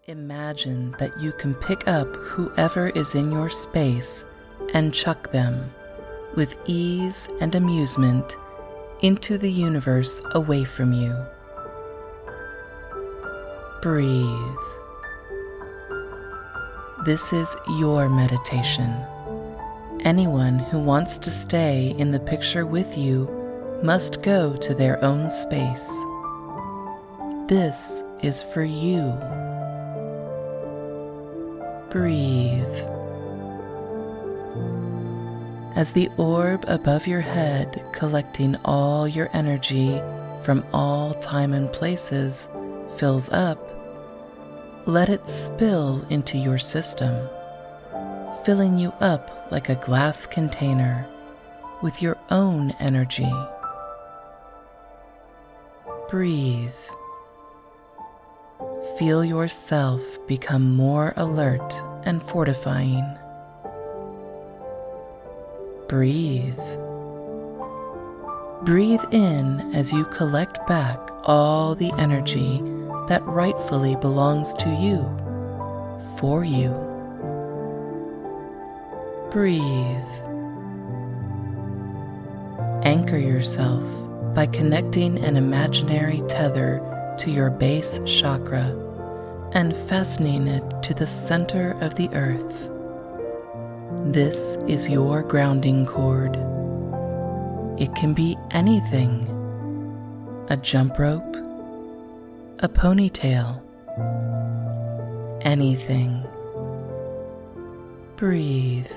Imagine that you can pick up whoever is in your space and chuck them, with ease and amusement, into the universe away from you. Breathe. This is your meditation. Anyone who wants to stay in the picture with you must go to their own space. This is for you. Breathe. As the orb above your head, collecting all your energy from all time and places, fills up, let it spill into your system, filling you up like a glass container with your own energy. Breathe. Feel yourself become more alert and fortifying. Breathe. Breathe in as you collect back all the energy that rightfully belongs to you, for you. Breathe. Anchor yourself by connecting an imaginary tether to your base chakra and fastening it to the center of the earth. This is your grounding cord. It can be anything: a jump rope, a ponytail, anything. Breathe.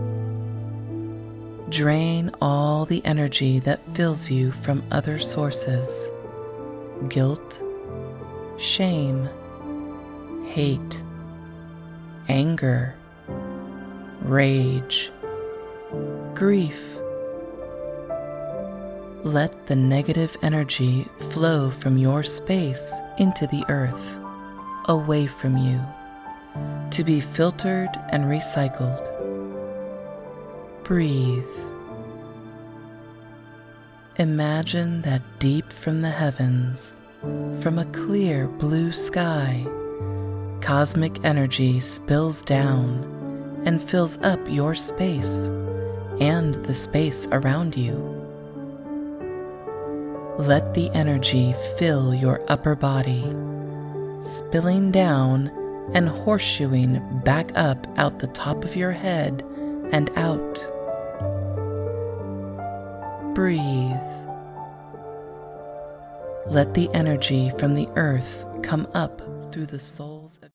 Drain all the energy that fills you from other sources: guilt, shame, hate, anger, rage, grief. Let the negative energy flow from your space into the earth, away from you, to be filtered and recycled. Breathe. Imagine that deep from the heavens, from a clear blue sky, cosmic energy spills down and fills up your space and the space around you. Let the energy fill your upper body, spilling down and horseshoeing back up out the top of your head and out. Breathe. Let the energy from the earth come up through the soles of